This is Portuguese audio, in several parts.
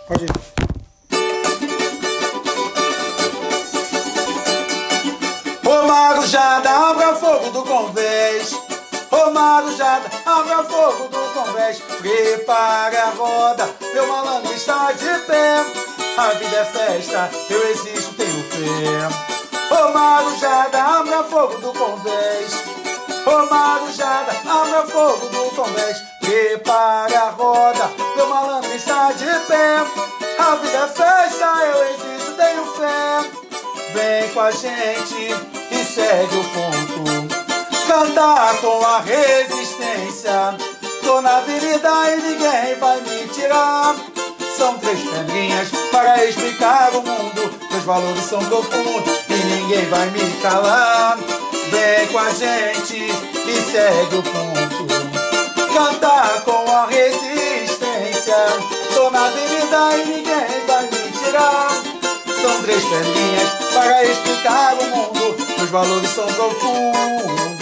Pode ir. Ô Marujada, abra fogo do convés. Ô Marujada, abra fogo do convés. Prepara a roda, meu malandro está de pé. A vida é festa, eu existo, tenho fé. Ô Marujada, abra fogo do convés. Ô Marujada, abra fogo do convés. Prepara a roda, meu malandro está de pé. A vida é festa, eu existo, tenho fé. Vem com a gente e segue o ponto. Cantar com a resistência. Tô na avenida e ninguém vai me tirar. São 3 pedrinhas para explicar o mundo. Meus valores são profundos e ninguém vai me calar. Vem com a gente e segue o ponto. Cantar com a resistência. Tô na avenida e ninguém vai me tirar. São 3 pedrinhas para explicar o mundo. Meus valores são profundos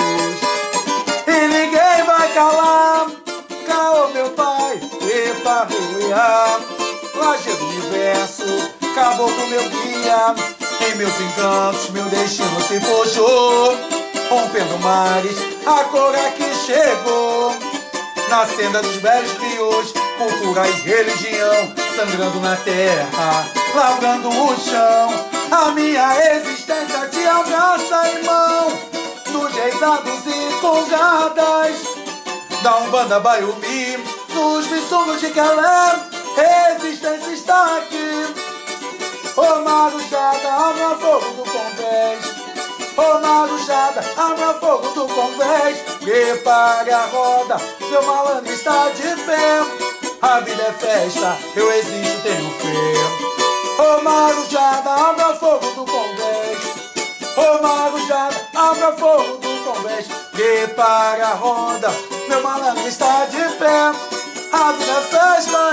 e ninguém vai calar. Caô meu pai, epa, Rio-Iá. Laje do universo, caboclo meu guia. Em meus encantos, meu destino se forjou. Rompendo mares, a cor aqui chegou. Na senda dos velhos crioulos, cultura e religião. Sangrando na terra, lavrando o chão. A minha existência te abraça, irmão. Nos reisados e congadas da Umbanda Baiumi, nos missundos de Quelé, resistência está aqui. Ô Marujada, abra fogo do convés. Ô Marujada, abra fogo do convés. Prepare a roda, meu malandro está de pé. A vida é festa, eu existo, tenho fé. Ô Marujada, abra fogo do convés. Ô Marujada, abra fogo do convés. Prepare a roda, meu malandro está de pé. A vida é festa,